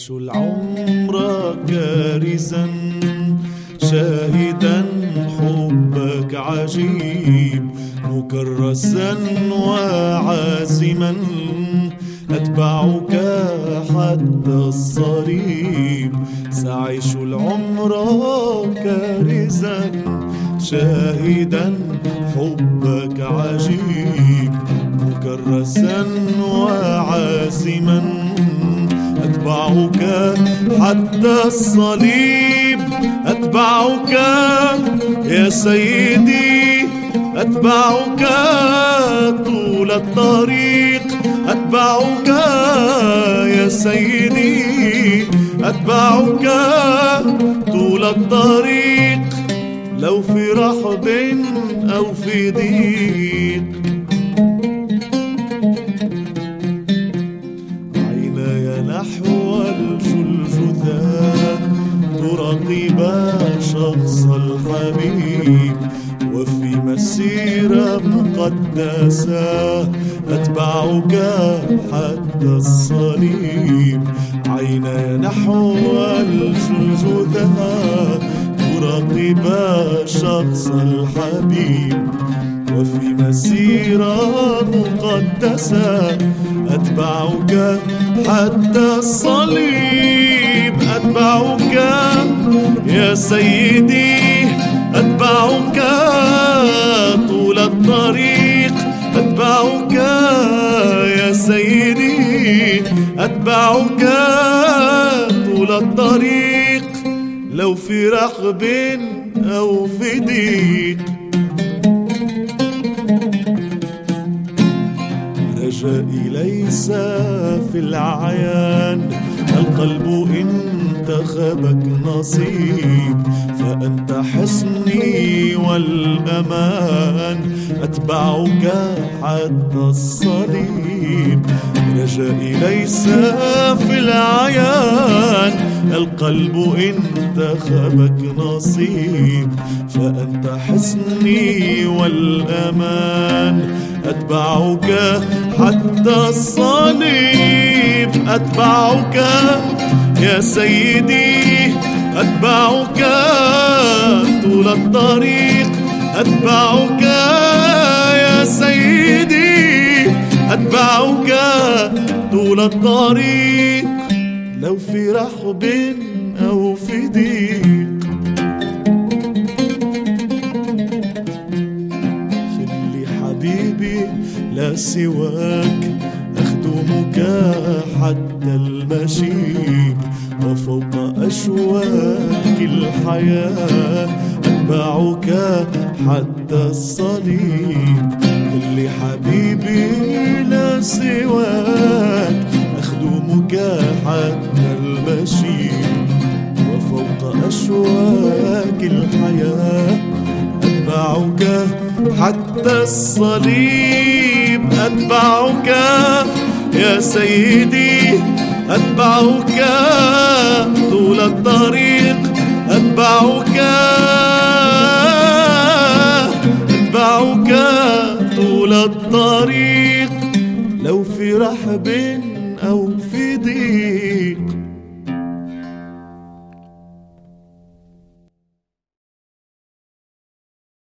سأعيش العمر كارزا شاهدا حبك عجيب، مكرسا وعازما أتبعك حتى الصليب. سأعيش العمر كارزا شاهدا حبك عجيب، مكرسا وعازما أتبعك حتى الصليب. أتبعك يا سيدي، أتبعك طول الطريق. أتبعك يا سيدي، أتبعك طول الطريق، لو في رحب أو في ضيق. عيناي نحو الجلجثة تراقب شخص الحبيب، وفي مسيرة مقدسة أتبعك حتى الصليب. عيناي نحو الجلجثة تراقب شخص الحبيب، وفي مسيرة مقدسة أتبعك حتى الصليب. أتبعك يا سيدي، أتبعك طول الطريق. أتبعك يا سيدي، أتبعك طول الطريق، لو في رحب أو في ضيق. رجائي ليس في الأعيان، القلب انتخبك نصيب، فأنت حصني والأمان أتبعك حتى الصليب. رجائي ليس في الأعيان، القلب انتخبك نصيب، فأنت حصني والأمان أتبعك حتى الصليب. أتبعك يا سيدي، أتبعك طول الطريق. أتبعك يا سيدي، أتبعك طول الطريق، لو في رحب أو في ضيق. خلي حبيبي لا سواك، أخدمك حتى المشيب، وفوق أشواك الحياة أتبعك حتى الصليب. خلي حبيبي لا سواك، أخدمك حتى المشيب، وفوق أشواك الحياة أتبعك حتى الصليب. أتبعك يا سيدي، أتبعك طول الطريق. أتبعك طول الطريق، لو في رحب أو